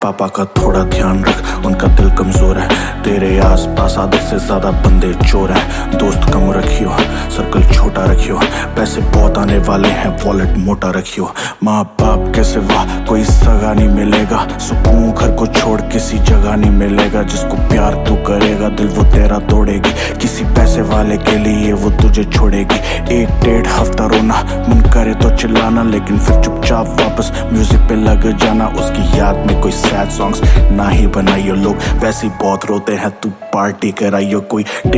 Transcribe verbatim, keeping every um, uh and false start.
पापा का थोड़ा ध्यान रख, उनका दिल कमजोर है। तेरे आस पास आधे से ज्यादा बंदे चोर हैं। दोस्त कम रखियो, सर्कल छोटा रखियो, पैसे बहुत आने वाले हैं, वॉलेट मोटा रखियो। माँ बाप के सिवा कोई सगा नहीं मिलेगा, सुकून घर को छोड़ किसी जगह नहीं मिलेगा। जिसको प्यार तू करेगा दिल वो तेरा तोड़ेगी, किसी पैसे वाले के लिए वो तुझे छोड़ेगी। एक डेढ़ हफ्ता रोना, मन करे तो चिल्लाना, लेकिन फिर चुपचाप वापस म्यूजिक पे लग जाना। उसकी याद में कोई सैड सॉन्ग्स ना ही बनाइयो, लोग वैसे ही बहुत रोते हैं, तू पार्टी कराइयो। कोई